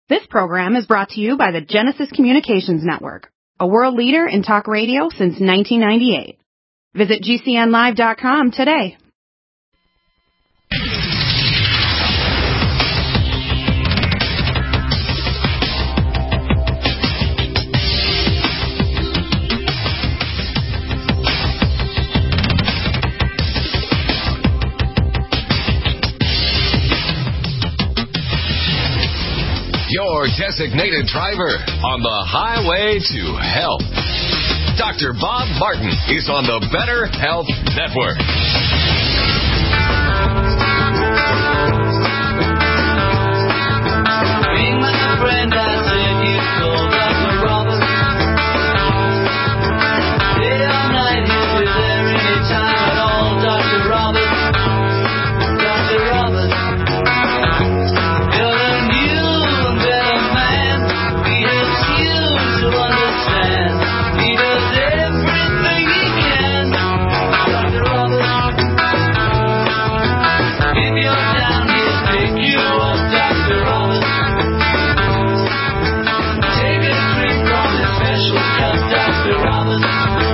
This program is brought to you by the Genesis Communications Network, a world leader in talk radio since 1998. Visit GCNlive.com today. Your designated driver on the highway to health. Dr. Bob Martin is on the Better Health Network. Being my friend, I said you told Dr. Roberts. Day or night, he'll be there anytime at all. Dr. Roberts. Dr. Roberts. You're the new and better man. He helps you to understand. He does everything he can. Dr. Roberts. If you're down, he'll pick you up. Dr. Roberts. Take a drink from his special cup. Dr. Roberts.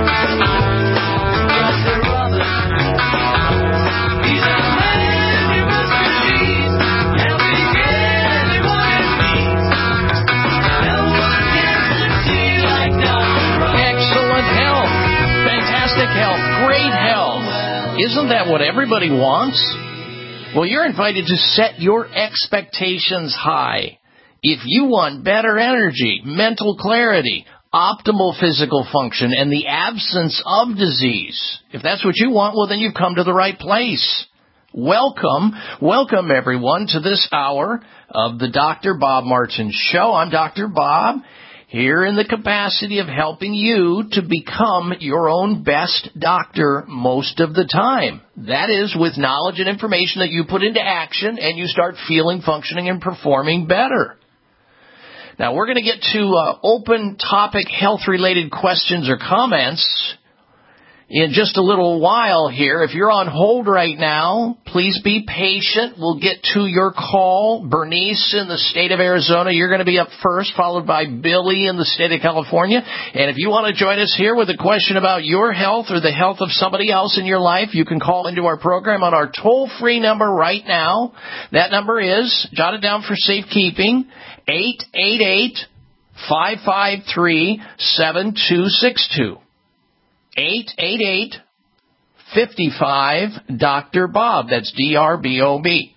Dr. Roberts. He's a man you must believe. Helping anyone in need. No one can succeed like Dr. Roberts. Excellent health. Fantastic health. Great health. Isn't that what everybody wants? Well, you're invited to set your expectations high. If you want better energy, mental clarity, optimal physical function, and the absence of disease, if that's what you want, well, then you've come to the right place. Welcome everyone to this hour of the Dr. Bob Martin Show. I'm Dr. Bob, here in the capacity of helping you to become your own best doctor most of the time. That is, with knowledge and information that you put into action and you start feeling, functioning, and performing better. Now, we're going to get to open topic health-related questions or comments in just a little while here. If you're on hold right now, please be patient. We'll get to your call. Bernice in the state of Arizona, you're going to be up first, followed by Billy in the state of California. And if you want to join us here with a question about your health or the health of somebody else in your life, you can call into our program on our toll-free number right now. That number is, jot it down for safekeeping, 888-553-7262. 888-55-Dr. Bob. That's D-R-B-O-B.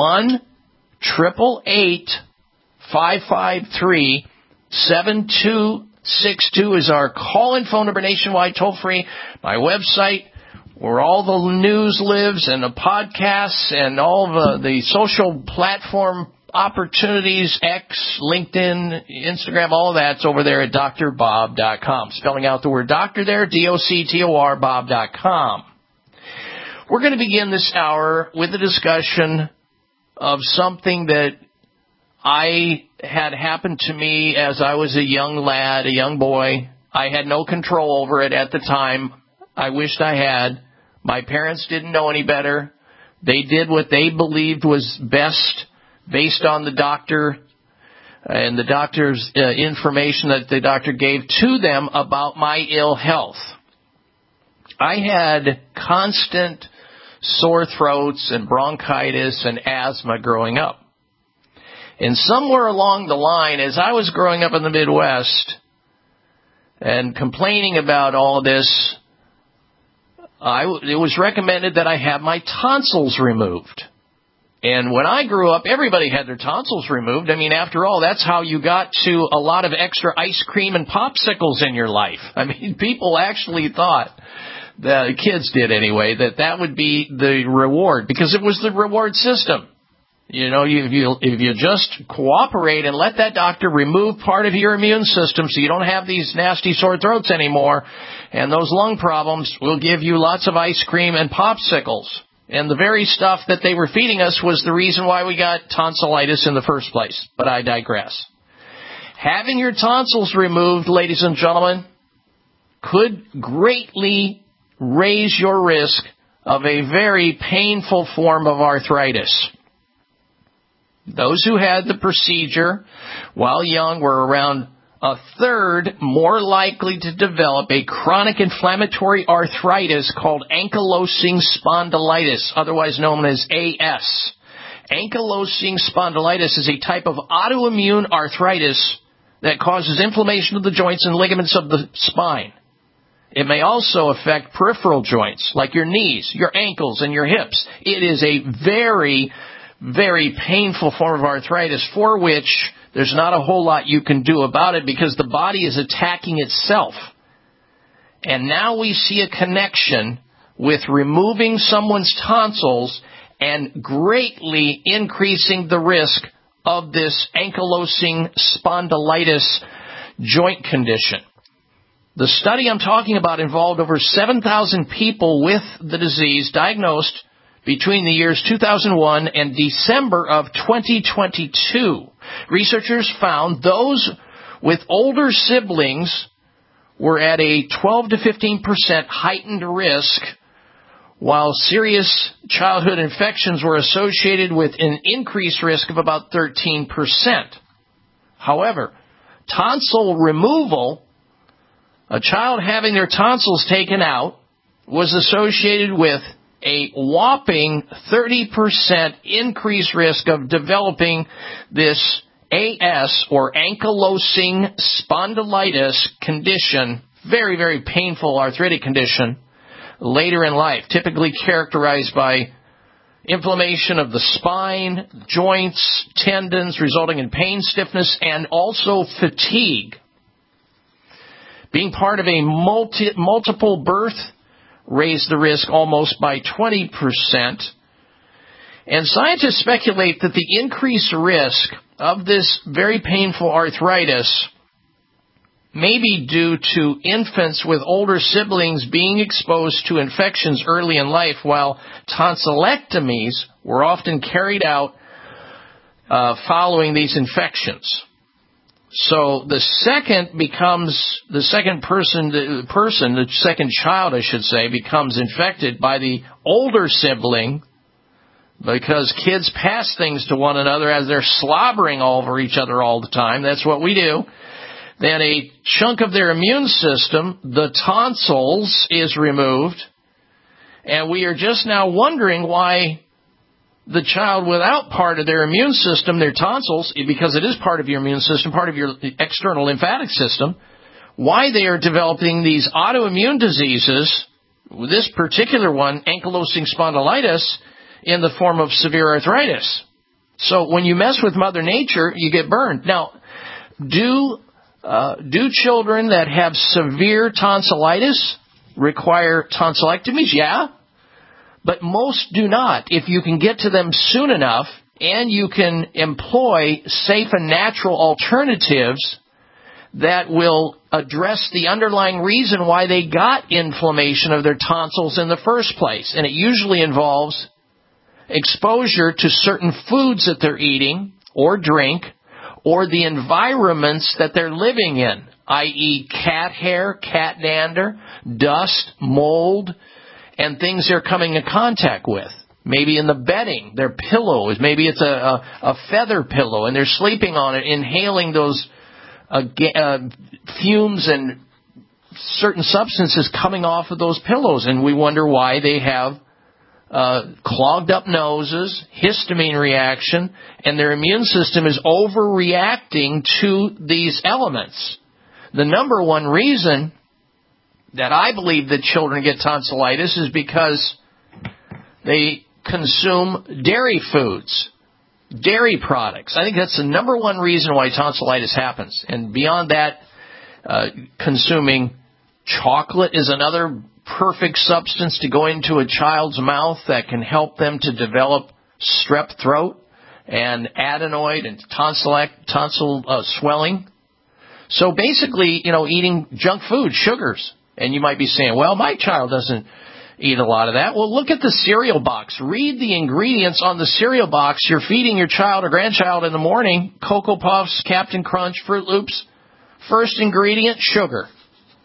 1-888-553-7262 is our call-in phone number nationwide, toll-free. My website, where all the news lives, and the podcasts, and all the social platform opportunities, X, LinkedIn, Instagram, all of that's over there at drbob.com. Spelling out the word doctor there, D-O-C-T-O-R, bob.com. We're going to begin this hour with a discussion of something that I had happened to me as I was a young lad, a young boy. I had no control over it at the time. I wished I had. My parents didn't know any better. They did what they believed was best based on the doctor and the doctor's information that the doctor gave to them about my ill health. I had constant sore throats and bronchitis and asthma growing up. And somewhere along the line, as I was growing up in the Midwest and complaining about all of this, it was recommended that I have my tonsils removed. And when I grew up, everybody had their tonsils removed. I mean, after all, that's how you got to a lot of extra ice cream and popsicles in your life. I mean, people actually thought, the kids did anyway, that would be the reward, because it was the reward system. You know, if you just cooperate and let that doctor remove part of your immune system so you don't have these nasty sore throats anymore and those lung problems, we'll give you lots of ice cream and popsicles. And the very stuff that they were feeding us was the reason why we got tonsillitis in the first place. But I digress. Having your tonsils removed, ladies and gentlemen, could greatly raise your risk of a very painful form of arthritis. Those who had the procedure while young were around a third more likely to develop a chronic inflammatory arthritis called ankylosing spondylitis, otherwise known as AS. Ankylosing spondylitis is a type of autoimmune arthritis that causes inflammation of the joints and ligaments of the spine. It may also affect peripheral joints like your knees, your ankles, and your hips. It is a very, very painful form of arthritis for which there's not a whole lot you can do about it because the body is attacking itself. And now we see a connection with removing someone's tonsils and greatly increasing the risk of this ankylosing spondylitis joint condition. The study I'm talking about involved over 7,000 people with the disease diagnosed between the years 2001 and December of 2022. Researchers found those with older siblings were at a 12 to 15% heightened risk, while serious childhood infections were associated with an increased risk of about 13%. However, tonsil removal, a child having their tonsils taken out, was associated with a whopping 30% increased risk of developing this AS, or ankylosing spondylitis condition, very, very painful arthritic condition, later in life, typically characterized by inflammation of the spine, joints, tendons, resulting in pain, stiffness, and also fatigue. Being part of a multiple birth raised the risk almost by 20%. And scientists speculate that the increased risk of this very painful arthritis may be due to infants with older siblings being exposed to infections early in life, while tonsillectomies were often carried out following these infections. So the second child, I should say, becomes infected by the older sibling, because kids pass things to one another as they're slobbering all over each other all the time. That's what we do. Then a chunk of their immune system, the tonsils, is removed. And we are just now wondering why the child without part of their immune system, their tonsils, because it is part of your immune system, part of your external lymphatic system, why they are developing these autoimmune diseases, this particular one, ankylosing spondylitis, in the form of severe arthritis. So when you mess with Mother Nature, you get burned. Now, do children that have severe tonsillitis require tonsillectomies? Yeah. But most do not. If you can get to them soon enough and you can employ safe and natural alternatives that will address the underlying reason why they got inflammation of their tonsils in the first place. And it usually involves exposure to certain foods that they're eating or drink, or the environments that they're living in, i.e. cat hair, cat dander, dust, mold, and things they're coming in contact with. Maybe in the bedding, their pillows, maybe it's a feather pillow, and they're sleeping on it, inhaling those fumes and certain substances coming off of those pillows, and we wonder why they have clogged up noses, histamine reaction, and their immune system is overreacting to these elements. The number one reason that I believe that children get tonsillitis is because they consume dairy foods, dairy products. I think that's the number one reason why tonsillitis happens. And beyond that, consuming chocolate is another perfect substance to go into a child's mouth that can help them to develop strep throat and adenoid and tonsil swelling. So basically, eating junk food, sugars. And you might be saying, well, my child doesn't eat a lot of that. Well, look at the cereal box. Read the ingredients on the cereal box you're feeding your child or grandchild in the morning. Cocoa Puffs, Captain Crunch, Fruit Loops. First ingredient, sugar.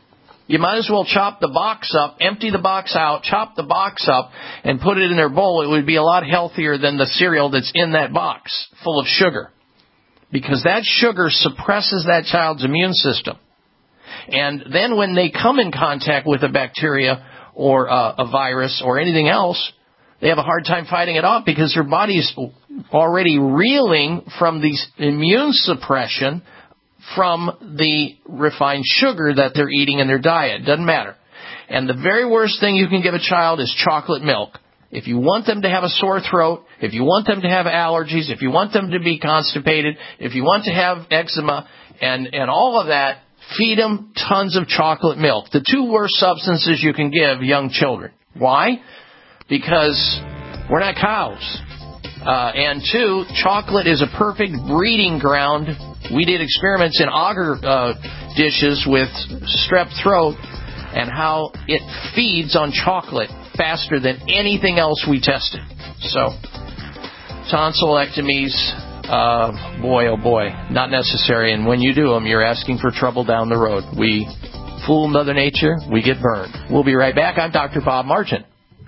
You might as well chop the box up, empty the box out, chop the box up, and put it in their bowl. It would be a lot healthier than the cereal that's in that box full of sugar, because that sugar suppresses that child's immune system. And then when they come in contact with a bacteria or a virus or anything else, they have a hard time fighting it off because their body's already reeling from the immune suppression from the refined sugar that they're eating in their diet. Doesn't matter. And the very worst thing you can give a child is chocolate milk. If you want them to have a sore throat, if you want them to have allergies, if you want them to be constipated, if you want to have eczema and all of that, feed them tons of chocolate milk. The two worst substances you can give young children. Why? Because we're not cows. And two, chocolate is a perfect breeding ground. We did experiments in agar dishes with strep throat and how it feeds on chocolate faster than anything else we tested. So, tonsillectomies, boy, oh boy, not necessary. And when you do them, you're asking for trouble down the road. We fool Mother Nature, we get burned. We'll be right back. I'm Dr. Bob Martin.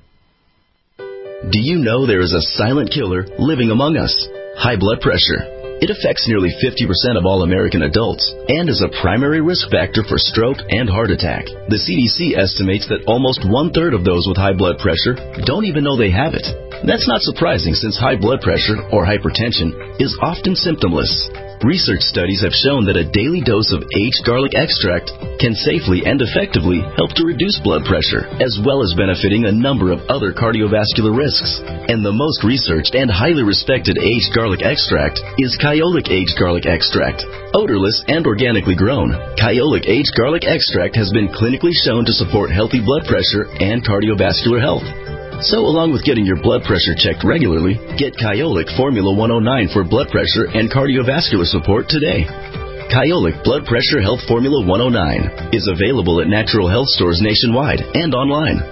Do you know there is a silent killer living among us? High blood pressure. It affects nearly 50% of all American adults and is a primary risk factor for stroke and heart attack. The CDC estimates that almost one-third of those with high blood pressure don't even know they have it. That's not surprising since high blood pressure, or hypertension, is often symptomless. Research studies have shown that a daily dose of aged garlic extract can safely and effectively help to reduce blood pressure, as well as benefiting a number of other cardiovascular risks. And the most researched and highly respected aged garlic extract is Kyolic Aged Garlic Extract. Odorless and organically grown, Kyolic Aged Garlic Extract has been clinically shown to support healthy blood pressure and cardiovascular health. So along with getting your blood pressure checked regularly, get Kyolic Formula 109 for blood pressure and cardiovascular support today. Kyolic Blood Pressure Health Formula 109 is available at natural health stores nationwide and online.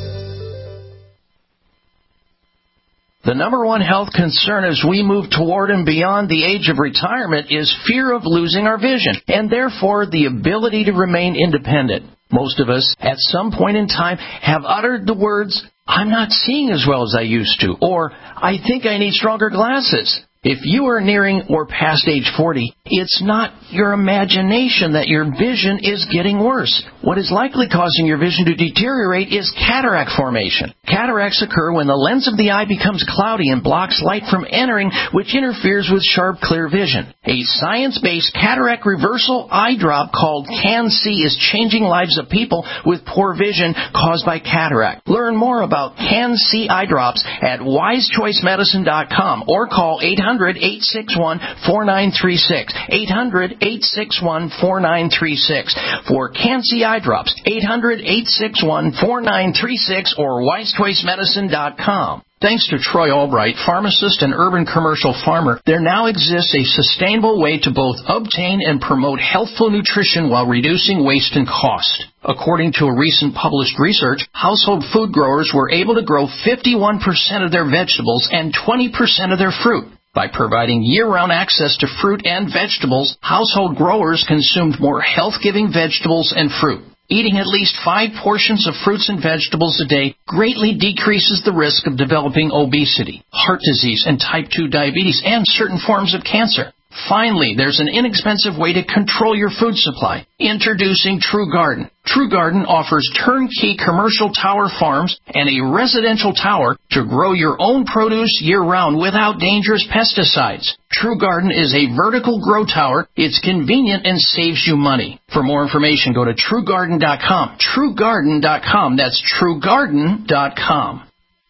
The number one health concern as we move toward and beyond the age of retirement is fear of losing our vision, and therefore the ability to remain independent. Most of us, at some point in time, have uttered the words, "I'm not seeing as well as I used to," or "I think I need stronger glasses." If you are nearing or past age 40, it's not your imagination that your vision is getting worse. What is likely causing your vision to deteriorate is cataract formation. Cataracts occur when the lens of the eye becomes cloudy and blocks light from entering, which interferes with sharp, clear vision. A science-based cataract reversal eye drop called CanC is changing lives of people with poor vision caused by cataract. Learn more about CanC eye drops at wisechoicemedicine.com or call 800-861-4936. 800-861-4936 for CanC eye drops. 800-861-4936 or wisechoicemedicine.com. Thanks to Troy Albright, pharmacist and urban commercial farmer, there now exists a sustainable way to both obtain and promote healthful nutrition while reducing waste and cost. According to a recent published research, household food growers were able to grow 51% of their vegetables and 20% of their fruit. By providing year-round access to fruit and vegetables, household growers consumed more health-giving vegetables and fruit. Eating at least 5 portions of fruits and vegetables a day greatly decreases the risk of developing obesity, heart disease, and type 2 diabetes, and certain forms of cancer. Finally, there's an inexpensive way to control your food supply. Introducing True Garden. True Garden offers turnkey commercial tower farms and a residential tower to grow your own produce year-round without dangerous pesticides. True Garden is a vertical grow tower. It's convenient and saves you money. For more information, go to TrueGarden.com. TrueGarden.com. That's TrueGarden.com.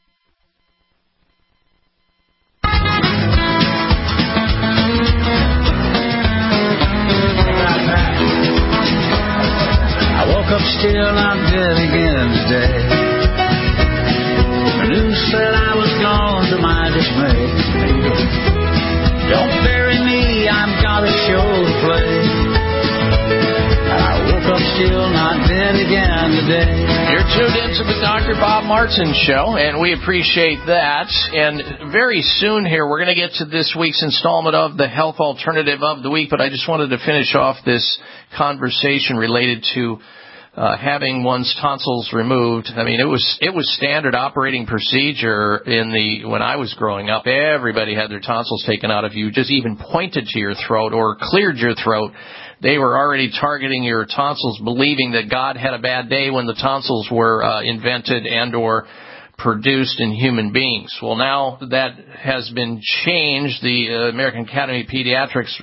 Up still not dead again today. The news said I was gone to my dismay. Don't bury me, I've got a show to play. I woke up still not dead again today. You're tuned into the Dr. Bob Martin Show, and we appreciate that. And very soon here, we're going to get to this week's installment of the Health Alternative of the Week, but I just wanted to finish off this conversation related to having one's tonsils removed. I mean, it was standard operating procedure when I was growing up. Everybody had their tonsils taken out. If you just even pointed to your throat or cleared your throat, they were already targeting your tonsils, believing that God had a bad day when the tonsils were invented and or produced in human beings. Well, now that has been changed. The American Academy of Pediatrics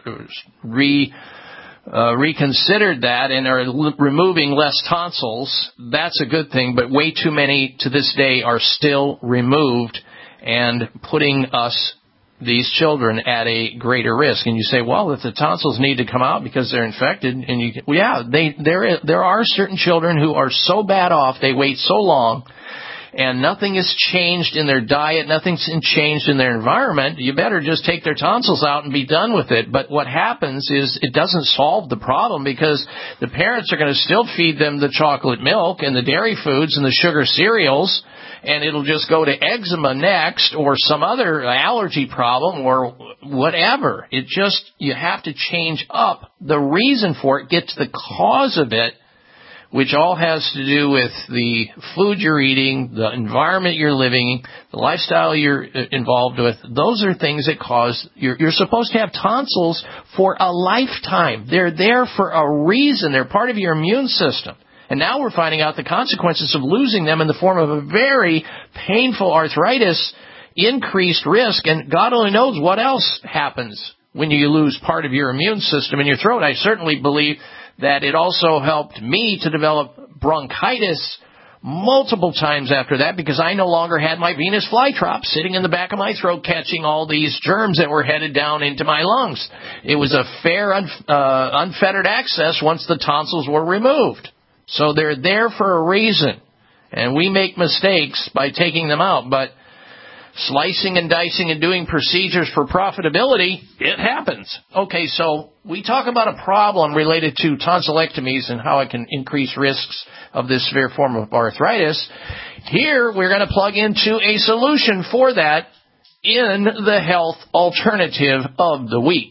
reconsidered that and are removing less tonsils. That's a good thing, but way too many to this day are still removed and putting these children at a greater risk. And you say, well, if the tonsils need to come out because they're infected, and there are certain children who are so bad off, they wait so long, and nothing has changed in their diet, nothing's changed in their environment, you better just take their tonsils out and be done with it. But what happens is it doesn't solve the problem, because the parents are going to still feed them the chocolate milk and the dairy foods and the sugar cereals, and it'll just go to eczema next or some other allergy problem or whatever. You have to change up the reason for it, get to the cause of it, which all has to do with the food you're eating, the environment you're living, the lifestyle you're involved with. Those are things that cause, you're supposed to have tonsils for a lifetime. They're there for a reason. They're part of your immune system. And now we're finding out the consequences of losing them in the form of a very painful arthritis, increased risk, and God only knows what else happens when you lose part of your immune system in your throat. I certainly believe that it also helped me to develop bronchitis multiple times after that, because I no longer had my venous flytrap sitting in the back of my throat catching all these germs that were headed down into my lungs. It was a fair, unfettered access once the tonsils were removed. So they're there for a reason, and we make mistakes by taking them out, but slicing and dicing and doing procedures for profitability, it happens. Okay, so we talk about a problem related to tonsillectomies and how it can increase risks of this severe form of arthritis. Here, we're going to plug into a solution for that in the health alternative of the week.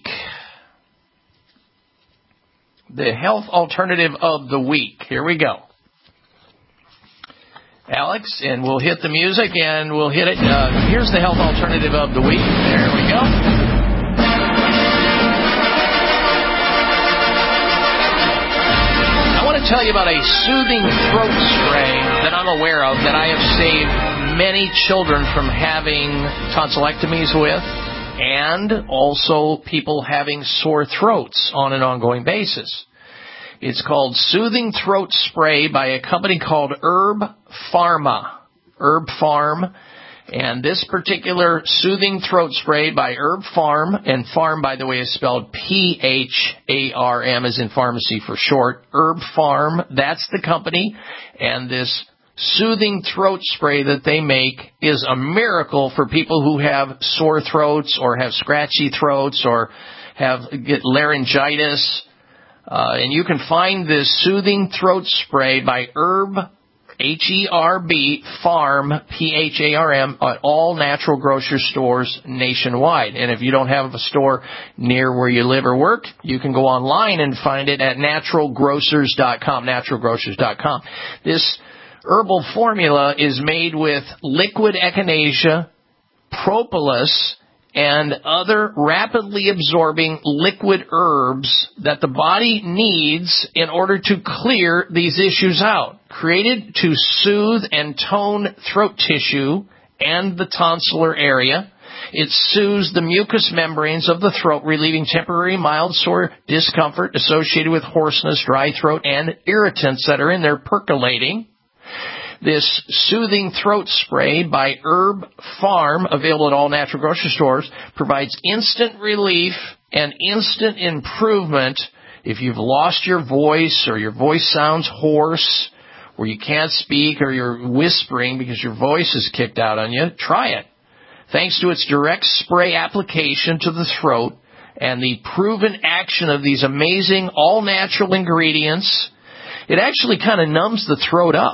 The health alternative of the week. Here we go. Alex, and we'll hit the music, and we'll hit it. Here's the health alternative of the week. There we go. I want to tell you about a soothing throat spray that I'm aware of that I have saved many children from having tonsillectomies with, and also people having sore throats on an ongoing basis. It's called Soothing Throat Spray by a company called Herb Pharma. Herb Pharm. And this particular Soothing Throat Spray by Herb Pharm, and Pharm, by the way, is spelled P-H-A-R-M, as in pharmacy for short. Herb Pharm, that's the company. And this soothing throat spray that they make is a miracle for people who have sore throats or have scratchy throats or get laryngitis. And you can find this soothing throat spray by Herb, H-E-R-B, Pharm, P-H-A-R-M, at all natural grocery stores nationwide. And if you don't have a store near where you live or work, you can go online and find it at naturalgrocers.com, naturalgrocers.com. This herbal formula is made with liquid echinacea, propolis, and other rapidly absorbing liquid herbs that the body needs in order to clear these issues out. Created to soothe and tone throat tissue and the tonsillar area. It soothes the mucous membranes of the throat, relieving temporary mild sore discomfort associated with hoarseness, dry throat, and irritants that are in there percolating. This soothing throat spray by Herb Pharm, available at all natural grocery stores, provides instant relief and instant improvement if you've lost your voice or your voice sounds hoarse or you can't speak or you're whispering because your voice is kicked out on you. Try it. Thanks to its direct spray application to the throat and the proven action of these amazing all-natural ingredients, it actually kind of numbs the throat up.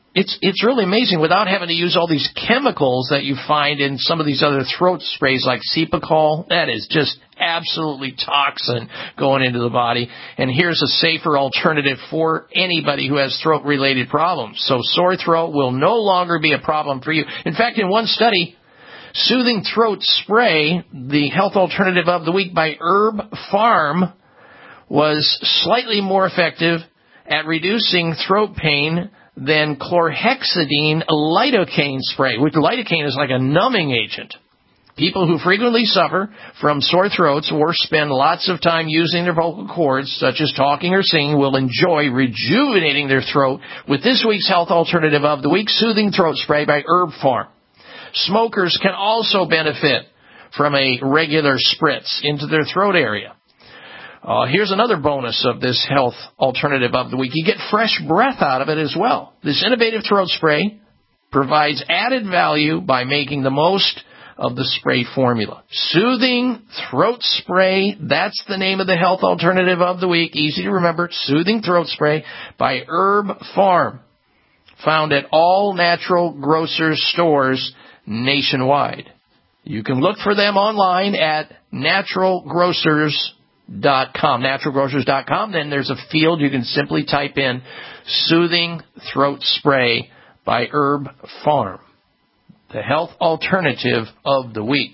It's really amazing without having to use all these chemicals that you find in some of these other throat sprays like Cepacol. That is just absolutely toxin going into the body. And here's a safer alternative for anybody who has throat-related problems. So sore throat will no longer be a problem for you. In fact, in one study, Soothing Throat Spray, the health alternative of the week by Herb Farm, was slightly more effective at reducing throat pain than chlorhexidine lidocaine spray, which lidocaine is like a numbing agent. People who frequently suffer from sore throats or spend lots of time using their vocal cords, such as talking or singing, will enjoy rejuvenating their throat with this week's health alternative of the week, Soothing Throat Spray by Herb Farm. Smokers can also benefit from a regular spritz into their throat area. Here's another bonus of this health alternative of the week. You get fresh breath out of it as well. This innovative throat spray provides added value by making the most of the spray formula. Soothing Throat Spray, that's the name of the health alternative of the week. Easy to remember, Soothing Throat Spray by Herb Farm. Found at all natural grocers stores nationwide. You can look for them online at naturalgrocers.com. Naturalgrocers.com. Then there's a field you can simply type in Soothing Throat Spray by Herb Farm, the health alternative of the week.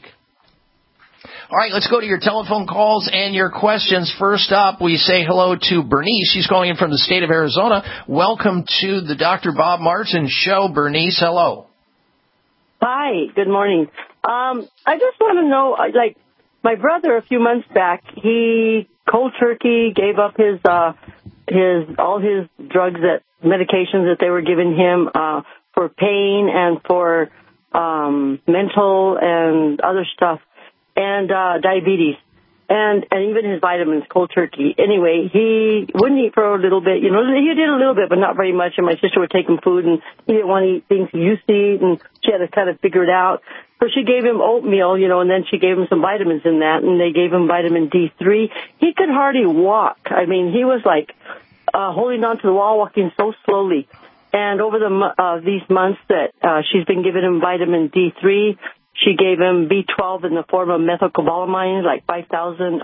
All right, let's go to your telephone calls and your questions. First up, we say hello to Bernice. She's calling in from the state of Arizona. Welcome to the Dr. Bob Martin Show. Bernice, hello. Hi, good morning. I just want to know, my brother a few months back, he cold turkey gave up all his drugs, medications that they were giving him for pain and for mental and other stuff, and diabetes, and even his vitamins, cold turkey. Anyway, he wouldn't eat for a little bit. He did a little bit, but not very much. And my sister would take him food, and he didn't want to eat things he used to eat, and she had to kind of figure it out. So she gave him oatmeal, and then she gave him some vitamins in that, and they gave him vitamin D3. He could hardly walk. I mean, he was like holding on to the wall, walking so slowly. And over these months that she's been giving him vitamin D3, she gave him B12 in the form of methylcobalamin, like 5,000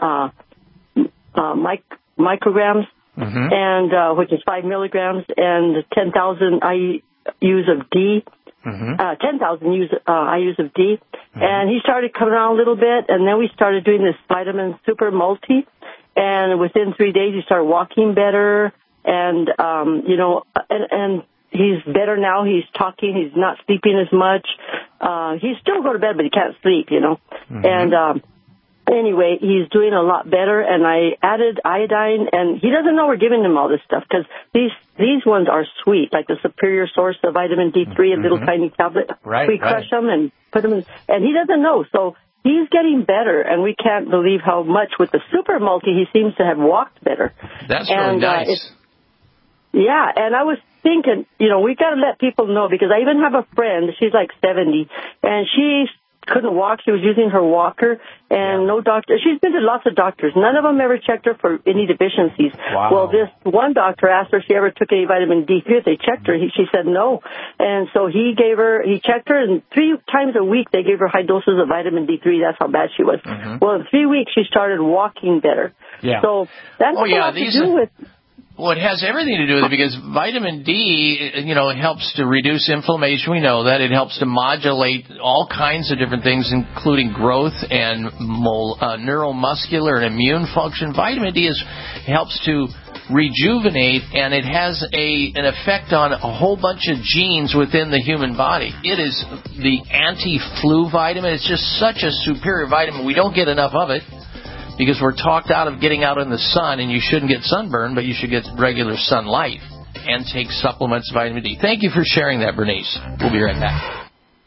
micrograms, and which is 5 milligrams, and 10,000 IUs of D. 10,000 IUs of D. And he started coming around a little bit, and then we started doing this vitamin super multi, and within 3 days he started walking better, and and he's better now. He's talking. He's not sleeping as much. He still go to bed, but he can't sleep, And anyway, he's doing a lot better, and I added iodine, and he doesn't know we're giving him all this stuff because these ones are sweet, like the superior source of vitamin D3, a little tiny tablet. Right, we crush them and put them in, and he doesn't know. So he's getting better, and we can't believe how much with the super multi he seems to have walked better. That's really nice. Yeah, and I was thinking, we got to let people know, because I even have a friend, she's like 70, and she couldn't walk. She was using her walker, and no doctor. She's been to lots of doctors. None of them ever checked her for any deficiencies. Wow. Well, this one doctor asked her if she ever took any vitamin D3. If they checked her, she said no. And so he checked her, and 3 times a week they gave her high doses of vitamin D3. That's how bad she was. Well, in 3 weeks she started walking better. Yeah. So that's a lot to do with. Well, it has everything to do with it, because vitamin D, it helps to reduce inflammation. We know that. It helps to modulate all kinds of different things, including growth and neuromuscular and immune function. Vitamin D helps to rejuvenate, and it has an effect on a whole bunch of genes within the human body. It is the anti-flu vitamin. It's just such a superior vitamin. We don't get enough of it, because we're talked out of getting out in the sun, and you shouldn't get sunburn, but you should get regular sunlight and take supplements of vitamin D. Thank you for sharing that, Bernice. We'll be right back.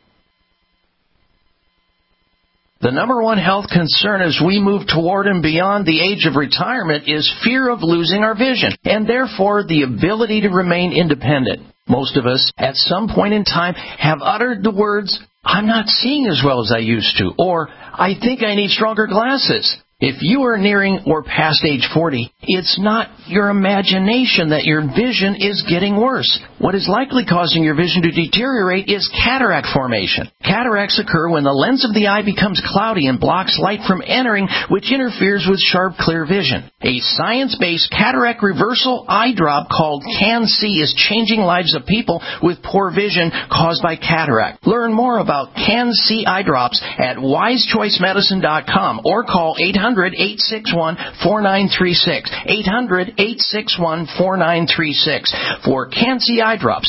The number one health concern as we move toward and beyond the age of retirement is fear of losing our vision, and therefore the ability to remain independent. Most of us, at some point in time, have uttered the words, "I'm not seeing as well as I used to," or "I think I need stronger glasses." If you are nearing or past age 40, it's not your imagination that your vision is getting worse. What is likely causing your vision to deteriorate is cataract formation. Cataracts occur when the lens of the eye becomes cloudy and blocks light from entering, which interferes with sharp, clear vision. A science-based cataract reversal eye drop called CanC is changing lives of people with poor vision caused by cataract. Learn more about CanC eye drops at wisechoicemedicine.com or call 800-861-4936. 800-861-4936 for CanC eye drops.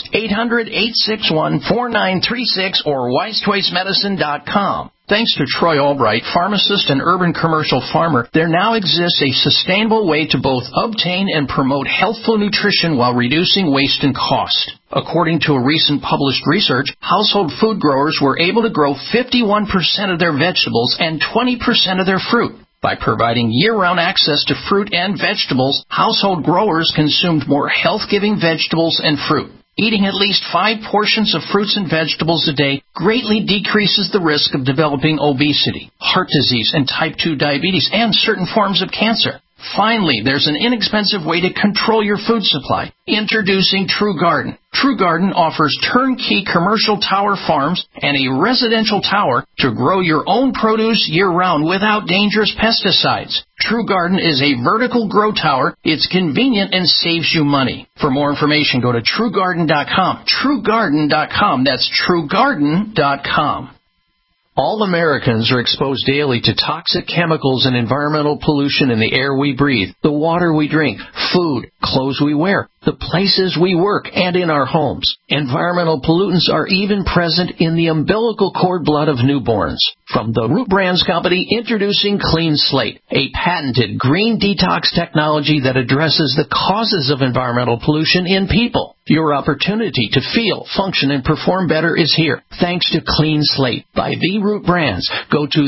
800-861-4936 or wisechoicemedicine.com. Thanks to Troy Albright, pharmacist and urban commercial farmer, there now exists a sustainable way to both obtain and promote healthful nutrition while reducing waste and cost. According to a recent published research, household food growers were able to grow 51% of their vegetables and 20% of their fruit. By providing year-round access to fruit and vegetables, household growers consumed more health-giving vegetables and fruit. Eating at least 5 portions of fruits and vegetables a day greatly decreases the risk of developing obesity, heart disease, and type 2 diabetes, and certain forms of cancer. Finally, there's an inexpensive way to control your food supply. Introducing True Garden. True Garden offers turnkey commercial tower farms and a residential tower to grow your own produce year-round without dangerous pesticides. True Garden is a vertical grow tower. It's convenient and saves you money. For more information, go to TrueGarden.com. TrueGarden.com. That's TrueGarden.com. All Americans are exposed daily to toxic chemicals and environmental pollution in the air we breathe, the water we drink, food, clothes we wear, the places we work, and in our homes. Environmental pollutants are even present in the umbilical cord blood of newborns. From the Root Brands Company, introducing Clean Slate, a patented green detox technology that addresses the causes of environmental pollution in people. Your opportunity to feel, function, and perform better is here, thanks to Clean Slate by The Root Brands. Go to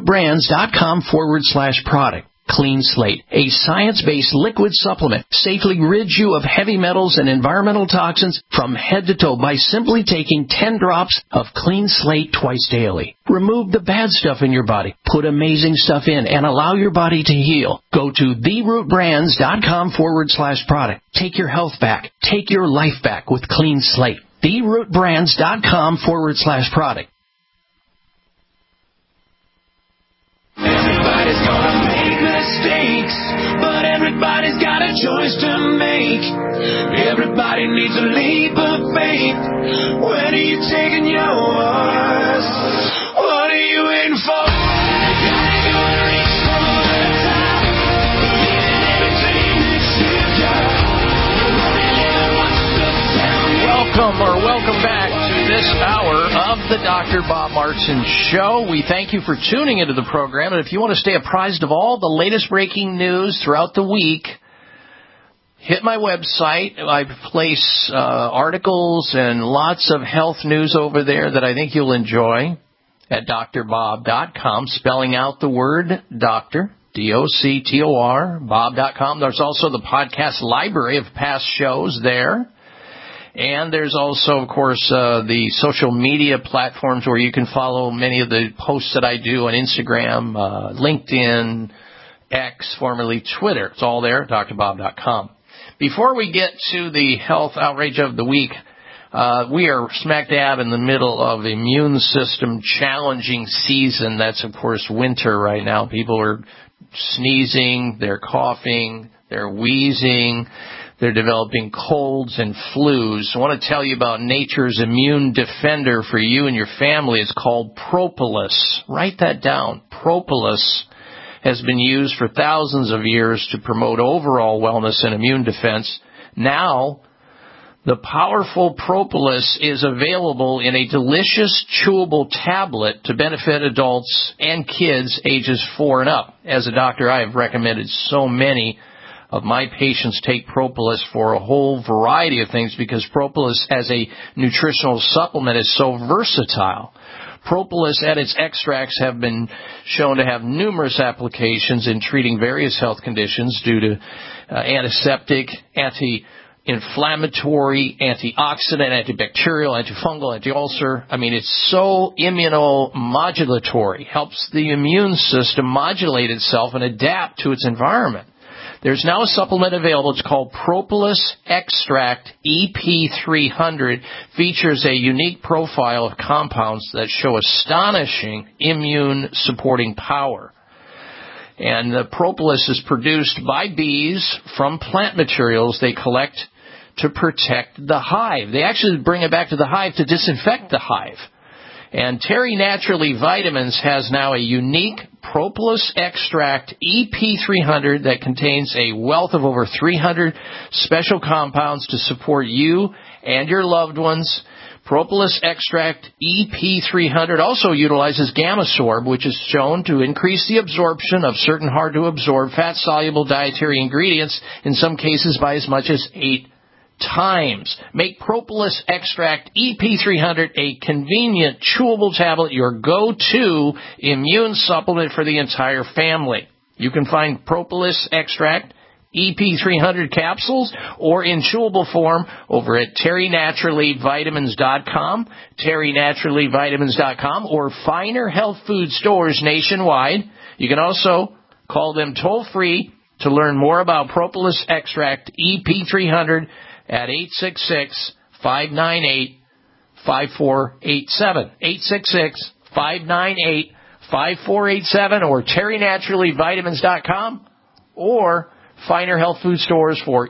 therootbrands.com/product. Clean Slate, a science-based liquid supplement, safely rids you of heavy metals and environmental toxins from head to toe by simply taking 10 drops of Clean Slate twice daily. Remove the bad stuff in your body, put amazing stuff in, and allow your body to heal. Go to therootbrands.com/product. Take your health back. Take your life back with Clean Slate. therootbrands.com/product. Everybody's gonna make mistakes, but everybody's got a choice to make. Everybody needs a leap of faith. When are you taking yours? What are you waiting for? You gotta go and reach for the top. Believe in everything that you've got. You're only living once, so tell me. Welcome back to this hour of the Dr. Bob Martin Show. We thank you for tuning into the program, and if you want to stay apprised of all the latest breaking news throughout the week, hit my website. I place articles and lots of health news over there that I think you'll enjoy at drbob.com, spelling out the word doctor, D-O-C-T-O-R, bob.com. There's also the podcast library of past shows there. And there's also, of course, the social media platforms where you can follow many of the posts that I do on Instagram, LinkedIn, X, formerly Twitter. It's all there, drbob.com. Before we get to the health outrage of the week, we are smack dab in the middle of immune system challenging season. That's, of course, winter right now. People are sneezing, they're coughing, they're wheezing. They're developing colds and flus. I want to tell you about nature's immune defender for you and your family. It's called propolis. Write that down. Propolis has been used for thousands of years to promote overall wellness and immune defense. Now, the powerful propolis is available in a delicious, chewable tablet to benefit adults and kids ages 4 and up. As a doctor, I have recommended so many of my patients take propolis for a whole variety of things because propolis as a nutritional supplement is so versatile. Propolis and its extracts have been shown to have numerous applications in treating various health conditions due to antiseptic, anti-inflammatory, antioxidant, antibacterial, antifungal, anti-ulcer. I mean, it's so immunomodulatory, helps the immune system modulate itself and adapt to its environment. There's now a supplement available. It's called Propolis Extract EP300. Features a unique profile of compounds that show astonishing immune-supporting power. And the propolis is produced by bees from plant materials they collect to protect the hive. They actually bring it back to the hive to disinfect the hive. And Terry Naturally Vitamins has now a unique Propolis Extract EP300 that contains a wealth of over 300 special compounds to support you and your loved ones. Propolis Extract EP300 also utilizes Gammasorb, which is shown to increase the absorption of certain hard-to-absorb fat-soluble dietary ingredients, in some cases by as much as 8 times. Make Propolis Extract EP300 a convenient, chewable tablet, your go-to immune supplement for the entire family. You can find Propolis Extract EP300 capsules or in chewable form over at terrynaturallyvitamins.com, terrynaturallyvitamins.com, or Finer Health Food stores nationwide. You can also call them toll-free to learn more about Propolis Extract EP300 at 866-598-5487, 866-598-5487, or terrynaturallyvitamins.com, or Finer Health Food stores for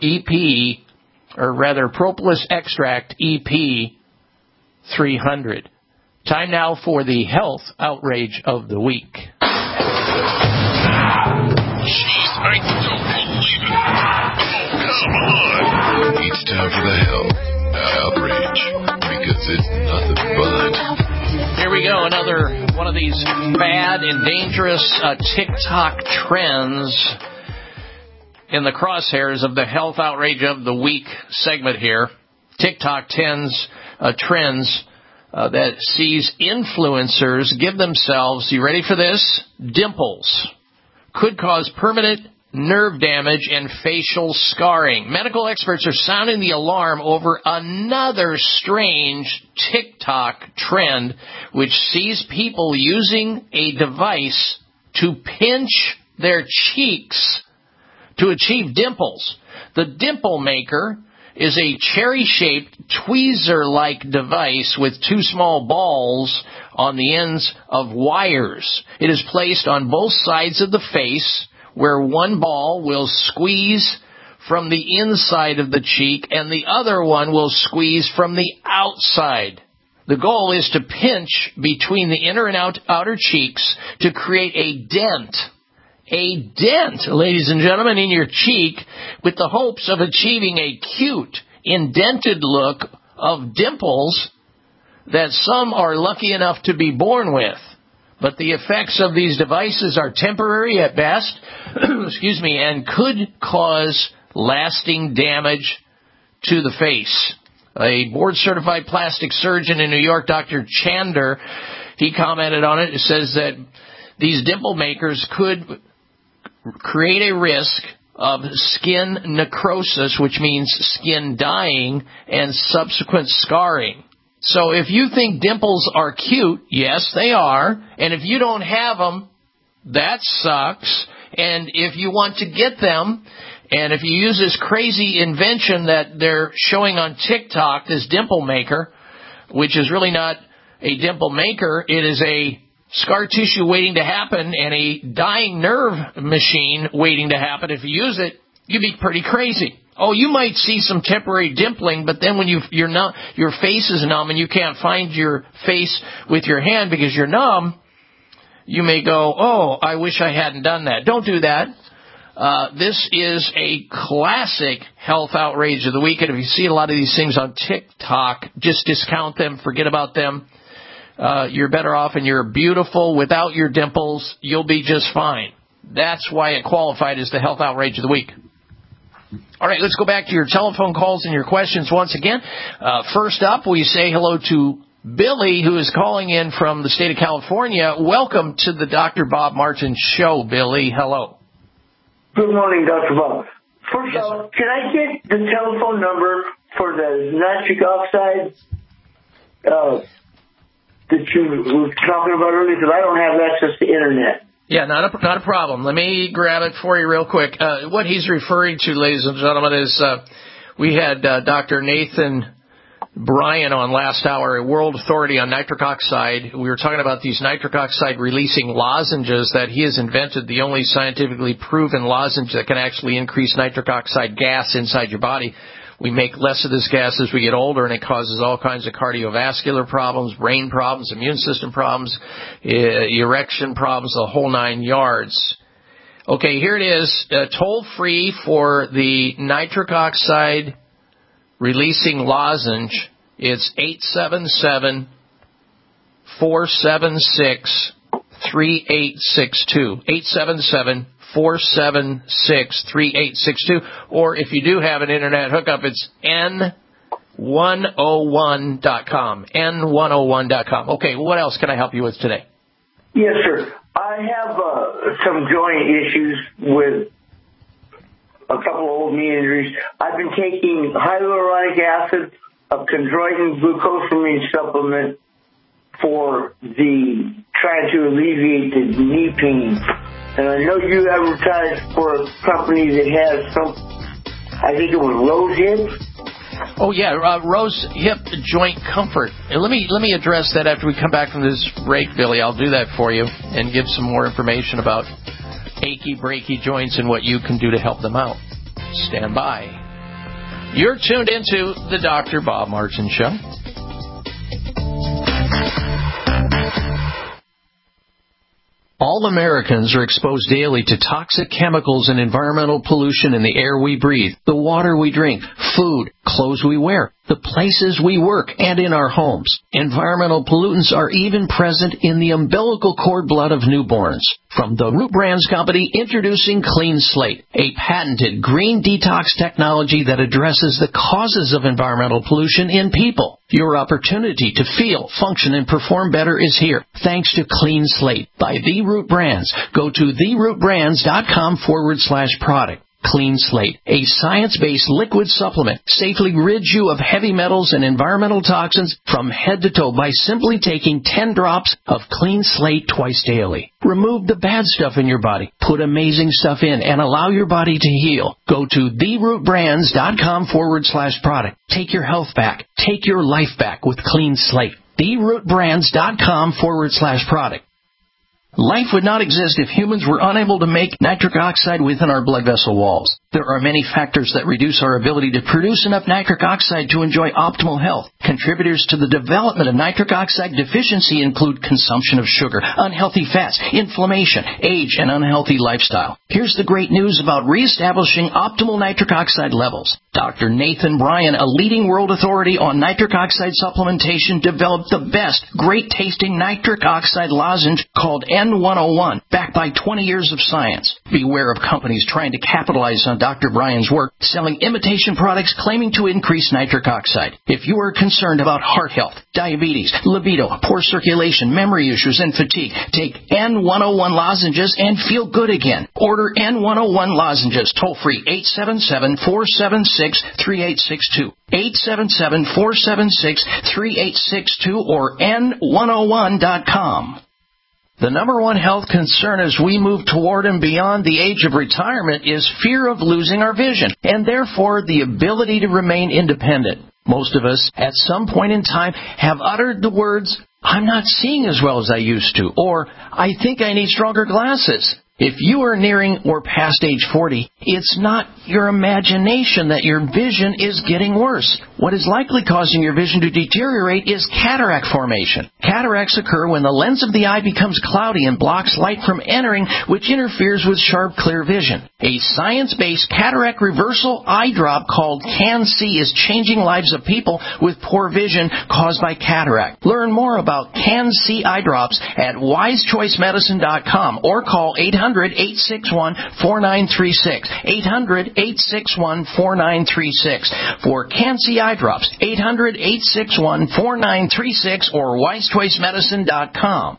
Propolis Extract EP300. Time now for the health outrage of the week. Jeez, I don't believe it. Oh, come on. It's time for the health outrage, because it's nothing but. Here we go, another one of these bad and dangerous TikTok trends in the crosshairs of the health outrage of the week segment here. TikTok trends that sees influencers give themselves, you ready for this? Dimples. Could cause permanent nerve damage and facial scarring. Medical experts are sounding the alarm over another strange TikTok trend which sees people using a device to pinch their cheeks to achieve dimples. The Dimple Maker is a cherry-shaped, tweezer-like device with two small balls on the ends of wires. It is placed on both sides of the face, where one ball will squeeze from the inside of the cheek and the other one will squeeze from the outside. The goal is to pinch between the inner and outer cheeks to create a dent, ladies and gentlemen, in your cheek, with the hopes of achieving a cute, indented look of dimples that some are lucky enough to be born with. But the effects of these devices are temporary at best, and could cause lasting damage to the face. A board-certified plastic surgeon in New York, Dr. Chander, he commented on it. It says that these dimple makers could create a risk of skin necrosis, which means skin dying, and subsequent scarring. So if you think dimples are cute, yes, they are. And if you don't have them, that sucks. And if you want to get them, and if you use this crazy invention that they're showing on TikTok, this dimple maker, which is really not a dimple maker, it is a scar tissue waiting to happen and a dying nerve machine waiting to happen. If you use it, you'd be pretty crazy. Oh, you might see some temporary dimpling, but then when your face is numb and you can't find your face with your hand because you're numb, you may go, oh, I wish I hadn't done that. Don't do that. This is a classic health outrage of the week, and if you see a lot of these things on TikTok, just discount them, forget about them. You're better off, and you're beautiful without your dimples. You'll be just fine. That's why it qualified as the health outrage of the week. All right, let's go back to your telephone calls and your questions once again. First up, we say hello to Billy, who is calling in from the state of California. Welcome to the Dr. Bob Martin Show, Billy. Hello. Good morning, Dr. Bob. First Yes, off, can I get the telephone number for the nitric oxide that you were talking about earlier? Because I don't have access to internet. Yeah, not a problem. Let me grab it for you real quick. What he's referring to, ladies and gentlemen, is we had Dr. Nathan Bryan on last hour, a world authority on nitric oxide. We were talking about these nitric oxide releasing lozenges that he has invented, the only scientifically proven lozenge that can actually increase nitric oxide gas inside your body. We make less of this gas as we get older, and it causes all kinds of cardiovascular problems, brain problems, immune system problems, erection problems, the whole 9 yards. Okay, here it is, toll free for the nitric oxide releasing lozenge. It's 877-476-3862. 877-476-3862. Or if you do have an internet hookup, it's N101.com. N101.com. Okay, what else can I help you with today? Yes, sir. I have some joint issues with a couple of old knee injuries. I've been taking hyaluronic acid, a chondroitin glucosamine supplement for trying to alleviate the knee pain. And I know you advertised for a company that has some, I think it was Rose Hip. Oh yeah, Rose Hip Joint Comfort. And let me address that after we come back from this break, Billy. I'll do that for you and give some more information about achy, breaky joints and what you can do to help them out. Stand by. You're tuned into the Dr. Bob Martin Show. All Americans are exposed daily to toxic chemicals and environmental pollution in the air we breathe, the water we drink, food, clothes we wear, the places we work, and in our homes. Environmental pollutants are even present in the umbilical cord blood of newborns. From the Root Brands Company, introducing Clean Slate, a patented green detox technology that addresses the causes of environmental pollution in people. Your opportunity to feel, function, and perform better is here, thanks to Clean Slate by The Root Brands. Go to therootbrands.com/product. Clean Slate, a science-based liquid supplement, safely rids you of heavy metals and environmental toxins from head to toe by simply taking 10 drops of Clean Slate twice daily. Remove the bad stuff in your body, put amazing stuff in, and allow your body to heal. Go to therootbrands.com/product. Take your health back. Take your life back with Clean Slate. therootbrands.com/product. Life would not exist if humans were unable to make nitric oxide within our blood vessel walls. There are many factors that reduce our ability to produce enough nitric oxide to enjoy optimal health. Contributors to the development of nitric oxide deficiency include consumption of sugar, unhealthy fats, inflammation, age, and unhealthy lifestyle. Here's the great news about reestablishing optimal nitric oxide levels. Dr. Nathan Bryan, a leading world authority on nitric oxide supplementation, developed the best, great-tasting nitric oxide lozenge called N101, backed by 20 years of science. Beware of companies trying to capitalize on Dr. Bryan's work, selling imitation products claiming to increase nitric oxide. If you are concerned about heart health, diabetes, libido, poor circulation, memory issues, and fatigue, take N101 lozenges and feel good again. Order N101 lozenges toll-free 877-476-3862. 877-476-3862 or N101.com. The number one health concern as we move toward and beyond the age of retirement is fear of losing our vision, and therefore the ability to remain independent. Most of us, at some point in time, have uttered the words, "I'm not seeing as well as I used to," or "I think I need stronger glasses." If you are nearing or past age 40, it's not your imagination that your vision is getting worse. What is likely causing your vision to deteriorate is cataract formation. Cataracts occur when the lens of the eye becomes cloudy and blocks light from entering, which interferes with sharp, clear vision. A science-based cataract reversal eye drop called CanC is changing lives of people with poor vision caused by cataract. Learn more about CanC eye drops at wisechoicemedicine.com or call 800-861-4936. 800-861-4936. For CanC eye drops, 800-861-4936 or wisechoicemedicine.com.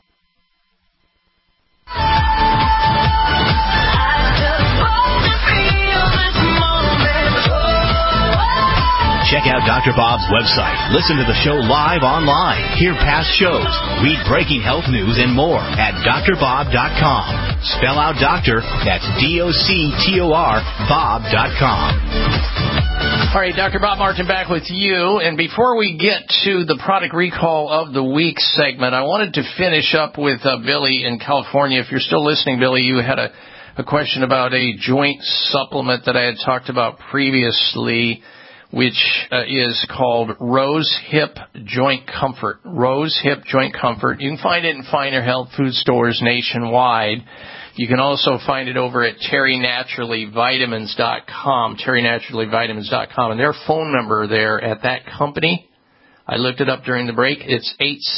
Check out Dr. Bob's website. Listen to the show live online. Hear past shows. Read breaking health news and more at drbob.com. Spell out doctor. That's DOCTOR Bob.com. All right, Dr. Bob Martin back with you. And before we get to the product recall of the week segment, I wanted to finish up with Billy in California. If you're still listening, Billy, you had a question about a joint supplement that I had talked about previously, which is called Rose Hip Joint Comfort. Rose Hip Joint Comfort. You can find it in finer health food stores nationwide. You can also find it over at terrynaturallyvitamins.com, terrynaturallyvitamins.com. And their phone number there at that company, I looked it up during the break, it's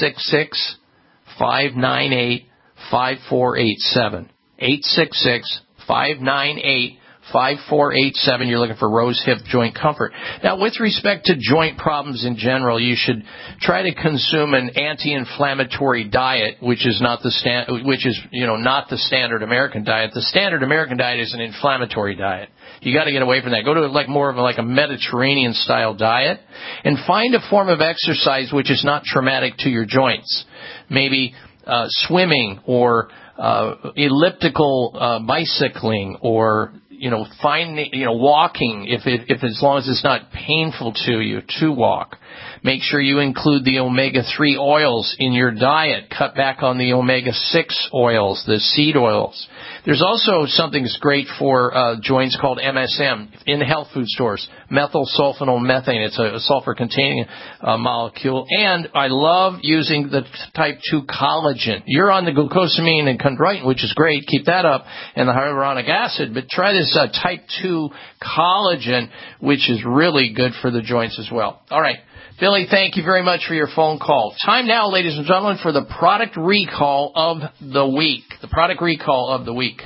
866-598-5487. 866-598-5487. You're looking for Rose Hip Joint Comfort. Now, with respect to joint problems in general, you should try to consume an anti-inflammatory diet, which is not the not the standard American diet. The standard American diet is an inflammatory diet. You got to get away from that. Go to more of a Mediterranean style diet, and find a form of exercise which is not traumatic to your joints. Maybe swimming or elliptical bicycling, or walking if as long as it's not painful to you to walk. Make sure you include the omega-3 oils in your diet. Cut back on the omega-6 oils, the seed oils. There's also something that's great for joints called MSM in health food stores, methylsulfonylmethane. It's a sulfur-containing molecule. And I love using the type 2 collagen. You're on the glucosamine and chondroitin, which is great. Keep that up, and the hyaluronic acid. But try this type 2 collagen, which is really good for the joints as well. All right. Billy, thank you very much for your phone call. Time now, ladies and gentlemen, for the product recall of the week. The product recall of the week.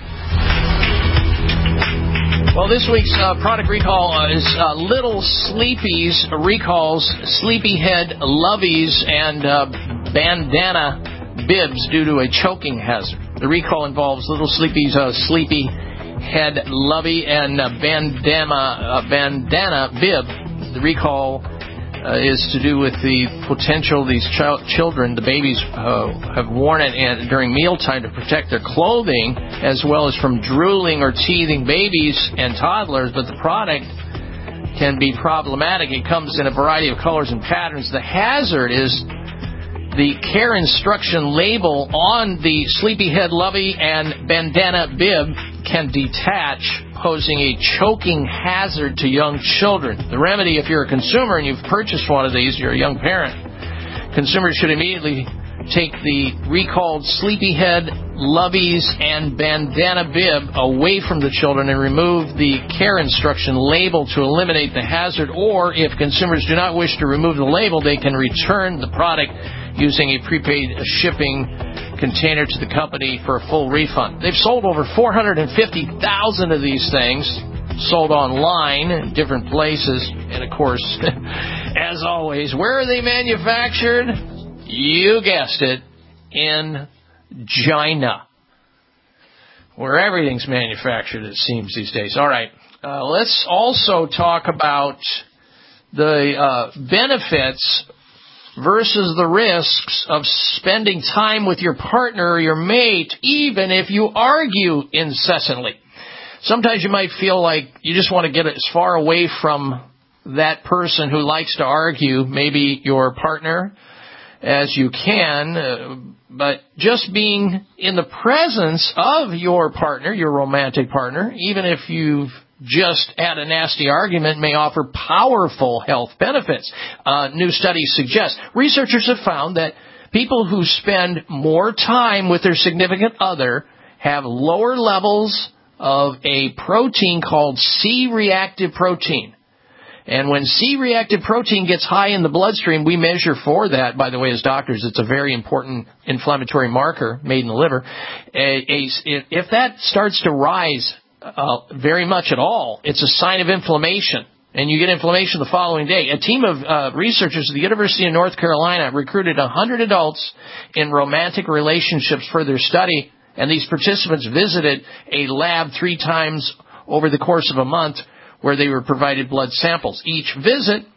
Well, this week's product recall is Little Sleepy's recalls Sleepyhead Loveys and bandana bibs due to a choking hazard. The recall involves Little Sleepy's Sleepyhead Lovey and bandana bib. The recall is to do with the potential these children, the babies, have worn it during mealtime to protect their clothing, as well as from drooling or teething babies and toddlers. But the product can be problematic. It comes in a variety of colors and patterns. The hazard is the care instruction label on the Sleepyhead Lovey and bandana bib can detach, posing a choking hazard to young children. The remedy, if you're a consumer and you've purchased one of these, you're a young parent, consumers should immediately take the recalled Sleepyhead Loveys and bandana bib away from the children and remove the care instruction label to eliminate the hazard. Or if consumers do not wish to remove the label, they can return the product using a prepaid shipping container to the company for a full refund. They've sold over 450,000 of these things, sold online in different places. And, of course, as always, where are they manufactured? You guessed it, in China, where everything's manufactured, it seems, these days. All right, let's also talk about the benefits versus the risks of spending time with your partner or your mate, even if you argue incessantly. Sometimes you might feel like you just want to get as far away from that person who likes to argue, maybe your partner, as you can, but just being in the presence of your partner, your romantic partner, even if you've just had a nasty argument, may offer powerful health benefits. New studies suggest. Researchers have found that people who spend more time with their significant other have lower levels of a protein called C-reactive protein. And when C-reactive protein gets high in the bloodstream, we measure for that, by the way, as doctors. It's a very important inflammatory marker made in the liver. If that starts to rise very much at all, it's a sign of inflammation. And you get inflammation the following day. A team of researchers at the University of North Carolina recruited 100 adults in romantic relationships for their study. And these participants visited a lab 3 times over the course of a month, where they were provided blood samples. Each visit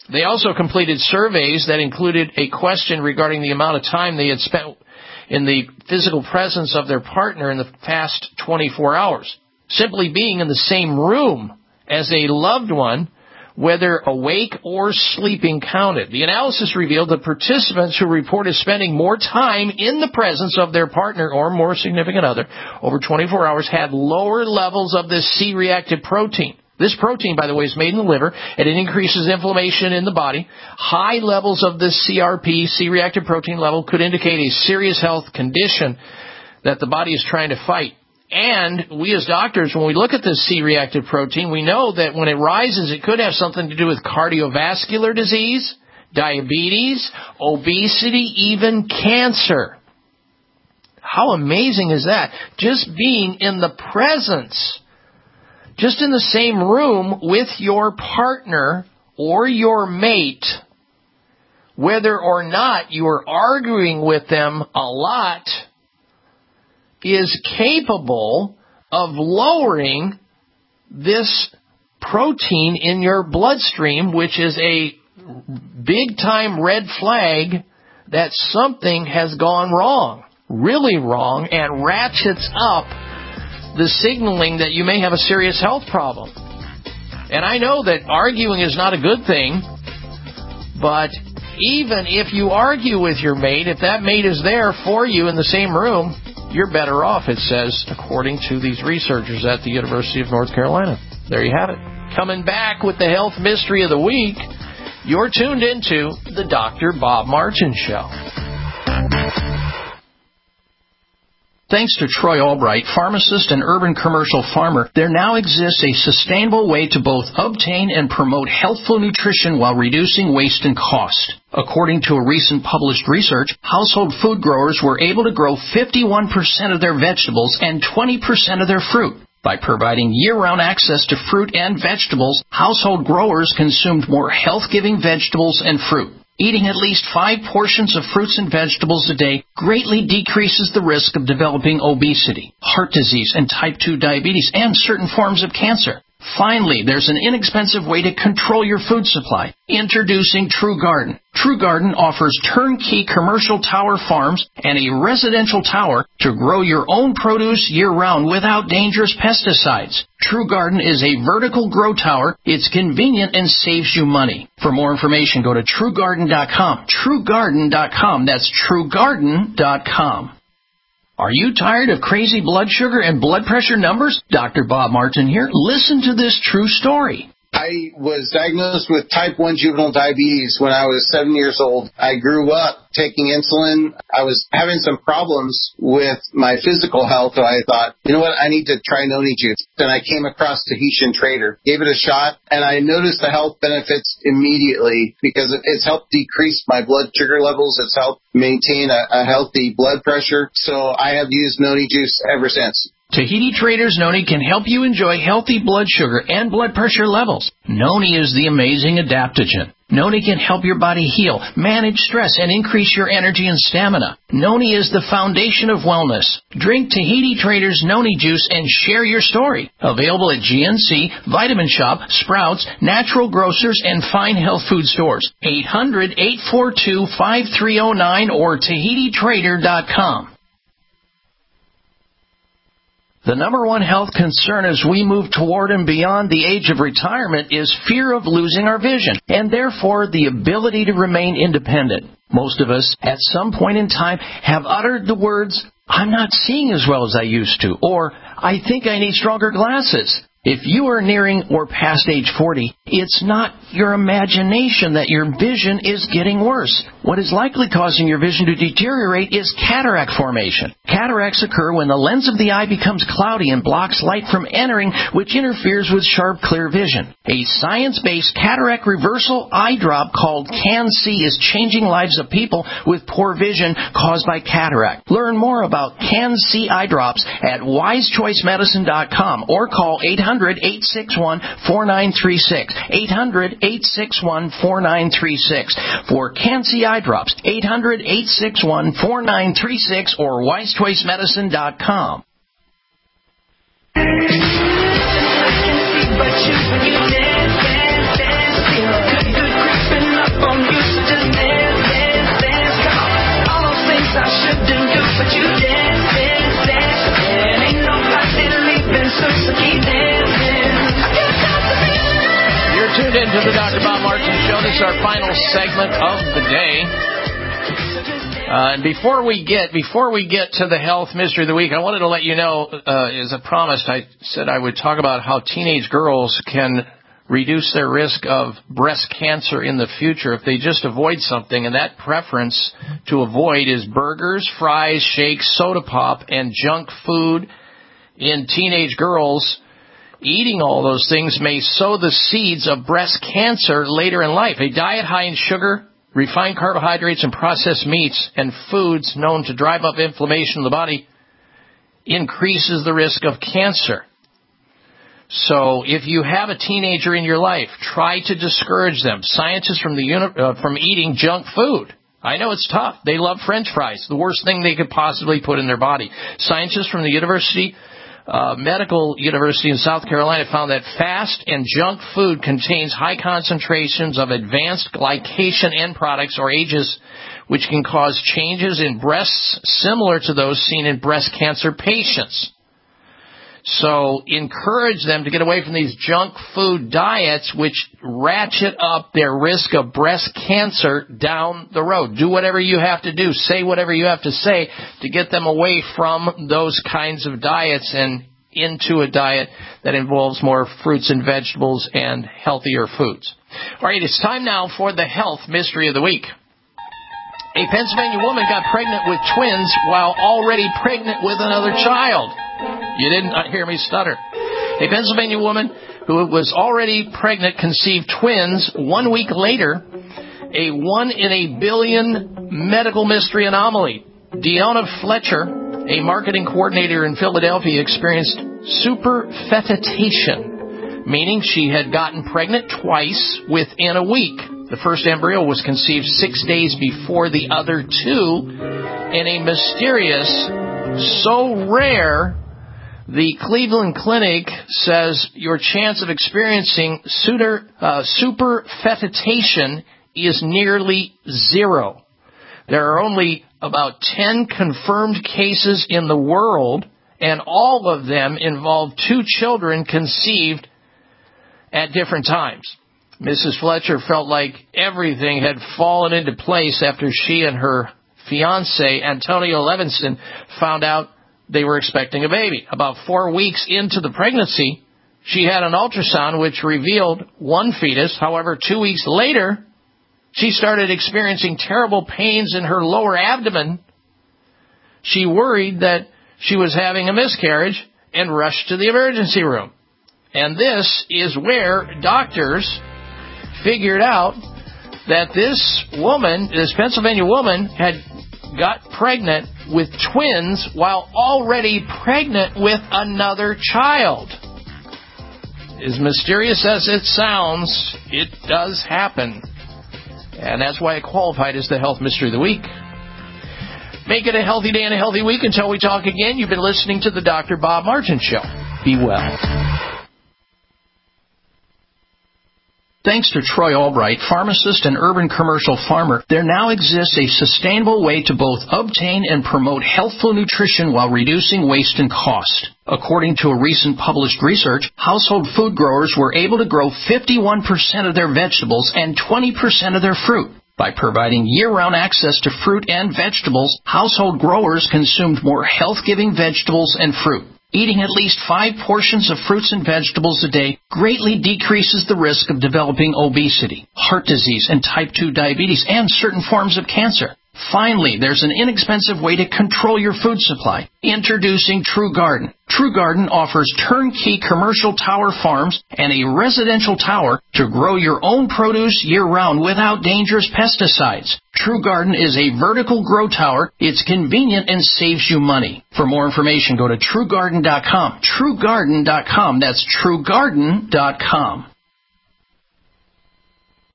They also completed surveys that included a question regarding the amount of time they had spent in the physical presence of their partner in the past 24 hours. Simply being in the same room as a loved one, whether awake or sleeping, counted. The analysis revealed that participants who reported spending more time in the presence of their partner or more significant other over 24 hours had lower levels of this C-reactive protein. This protein, by the way, is made in the liver, and it increases inflammation in the body. High levels of this CRP, C-reactive protein level, could indicate a serious health condition that the body is trying to fight. And we as doctors, when we look at this C-reactive protein, we know that when it rises, it could have something to do with cardiovascular disease, diabetes, obesity, even cancer. How amazing is that? Just being in the presence, just in the same room with your partner or your mate, whether or not you are arguing with them a lot, is capable of lowering this protein in your bloodstream, which is a big-time red flag that something has gone wrong, really wrong, and ratchets up the signaling that you may have a serious health problem. And I know that arguing is not a good thing, but even if you argue with your mate, if that mate is there for you in the same room, you're better off, it says, according to these researchers at the University of North Carolina. There you have it. Coming back with the health mystery of the week, you're tuned into the Dr. Bob Martin Show. Thanks to Troy Albright, pharmacist and urban commercial farmer, there now exists a sustainable way to both obtain and promote healthful nutrition while reducing waste and cost. According to a recent published research, household food growers were able to grow 51% of their vegetables and 20% of their fruit. By providing year-round access to fruit and vegetables, household growers consumed more health-giving vegetables and fruit. Eating at least 5 portions of fruits and vegetables a day greatly decreases the risk of developing obesity, heart disease, and type 2 diabetes, and certain forms of cancer. Finally, there's an inexpensive way to control your food supply. Introducing True Garden. True Garden offers turnkey commercial tower farms and a residential tower to grow your own produce year-round without dangerous pesticides. True Garden is a vertical grow tower. It's convenient and saves you money. For more information, go to TrueGarden.com. TrueGarden.com. That's TrueGarden.com. Are you tired of crazy blood sugar and blood pressure numbers? Dr. Bob Martin here. Listen to this true story. I was diagnosed with type 1 juvenile diabetes when I was 7 years old. I grew up taking insulin. I was having some problems with my physical health, so I thought, you know what, I need to try Noni Juice. Then I came across Tahitian Trader, gave it a shot, and I noticed the health benefits immediately because it's helped decrease my blood sugar levels. It's helped maintain a healthy blood pressure. So I have used Noni Juice ever since. Tahiti Trader's Noni can help you enjoy healthy blood sugar and blood pressure levels. Noni is the amazing adaptogen. Noni can help your body heal, manage stress, and increase your energy and stamina. Noni is the foundation of wellness. Drink Tahiti Trader's Noni Juice and share your story. Available at GNC, Vitamin Shop, Sprouts, Natural Grocers, and fine health food stores. 800-842-5309 or TahitiTrader.com. The number one health concern as we move toward and beyond the age of retirement is fear of losing our vision, and therefore the ability to remain independent. Most of us, at some point in time, have uttered the words, "I'm not seeing as well as I used to," or "I think I need stronger glasses." If you are nearing or past age 40, it's not your imagination that your vision is getting worse. What is likely causing your vision to deteriorate is cataract formation. Cataracts occur when the lens of the eye becomes cloudy and blocks light from entering, which interferes with sharp, clear vision. A science-based cataract reversal eye drop called CanC is changing lives of people with poor vision caused by cataract. Learn more about CanC eye drops at wisechoicemedicine.com or call 800-861-4936. 800-861-4936. For CanC eye drops, 800-861-4936 or wisechoicemedicine.com. But you dance, good creeping tuned in to the Dr. Bob Martin Show. This is our final segment of the day. And before we get to the health mystery of the week, I wanted to let you know, as I promised, I said I would talk about how teenage girls can reduce their risk of breast cancer in the future if they just avoid something. And that preference to avoid is burgers, fries, shakes, soda pop, and junk food. In teenage girls, eating all those things may sow the seeds of breast cancer later in life. A diet high in sugar, refined carbohydrates, and processed meats and foods known to drive up inflammation in the body increases the risk of cancer. So if you have a teenager in your life, try to discourage them. Scientists from eating junk food. I know it's tough. They love French fries, the worst thing they could possibly put in their body. Scientists from the Medical University in South Carolina found that fast and junk food contains high concentrations of advanced glycation end products or AGEs, which can cause changes in breasts similar to those seen in breast cancer patients. So encourage them to get away from these junk food diets, which ratchet up their risk of breast cancer down the road. Do whatever you have to do. Say whatever you have to say to get them away from those kinds of diets and into a diet that involves more fruits and vegetables and healthier foods. All right, it's time now for the health mystery of the week. A Pennsylvania woman got pregnant with twins while already pregnant with another child. You didn't hear me stutter. A Pennsylvania woman who was already pregnant conceived twins 1 week later, a 1 in a billion medical mystery anomaly. Deanna Fletcher, a marketing coordinator in Philadelphia, experienced superfetation, meaning she had gotten pregnant twice within a week. The first embryo was conceived 6 days before the other two in a mysterious, so rare, the Cleveland Clinic says your chance of experiencing superfetation is nearly zero. There are only about 10 confirmed cases in the world, and all of them involve two children conceived at different times. Mrs. Fletcher felt like everything had fallen into place after she and her fiancé, Antonio Levinston, found out they were expecting a baby. About 4 weeks into the pregnancy, she had an ultrasound which revealed one fetus. However, 2 weeks later, she started experiencing terrible pains in her lower abdomen. She worried that she was having a miscarriage and rushed to the emergency room. And this is where doctors figured out that this woman, this Pennsylvania woman, had got pregnant with twins while already pregnant with another child. As mysterious as it sounds, it does happen. And that's why it qualified as the health mystery of the week. Make it a healthy day and a healthy week until we talk again. You've been listening to the Dr. Bob Martin Show. Be well. Thanks to Troy Albright, pharmacist and urban commercial farmer, there now exists a sustainable way to both obtain and promote healthful nutrition while reducing waste and cost. According to a recent published research, household food growers were able to grow 51% of their vegetables and 20% of their fruit. By providing year-round access to fruit and vegetables, household growers consumed more health-giving vegetables and fruit. Eating at least 5 portions of fruits and vegetables a day greatly decreases the risk of developing obesity, heart disease, and type 2 diabetes, and certain forms of cancer. Finally, there's an inexpensive way to control your food supply. Introducing True Garden. True Garden offers turnkey commercial tower farms and a residential tower to grow your own produce year-round without dangerous pesticides. True Garden is a vertical grow tower. It's convenient and saves you money. For more information, go to TrueGarden.com. TrueGarden.com. That's TrueGarden.com.